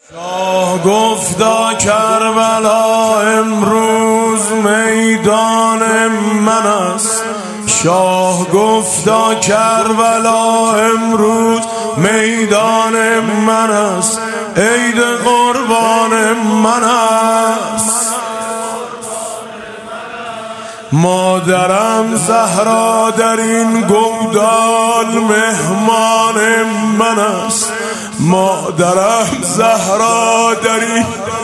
شاه گفتا کربلا امروز میدان من است. شاه گفتا کربلا امروز میدان من است. عید قربان من است. مادرم زهرا در این گودال مهمان من است. مادرم زهرا در این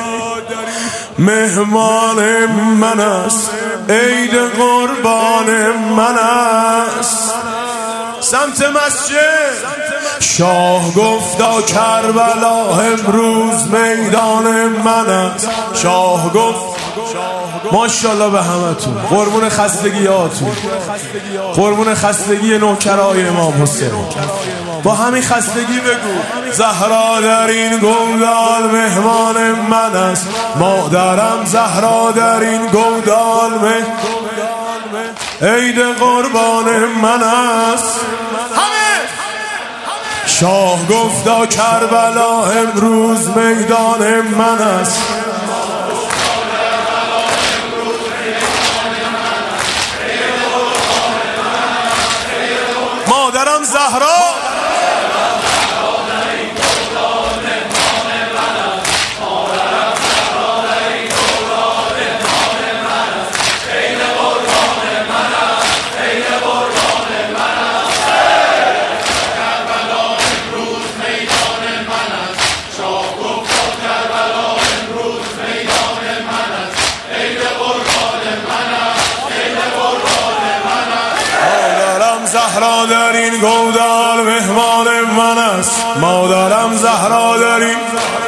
مهمان من است. عید قربان من است. سمت مسجد شاه گفتا کربلا امروز میدان من است. شاه گفت ماشاءالله به همتون، قربون خستگیاتون، قربون خستگی نوکرای امام حسین. با همین خستگی بگو زهرا در این گودال مهمان من است. مادرم زهرا در این گودال عید قربان من است. شاه گفتا کربلا امروز میدان من است. مادرم زهرا زهرا در این گودال مهمان من است. مادرم زهرا در این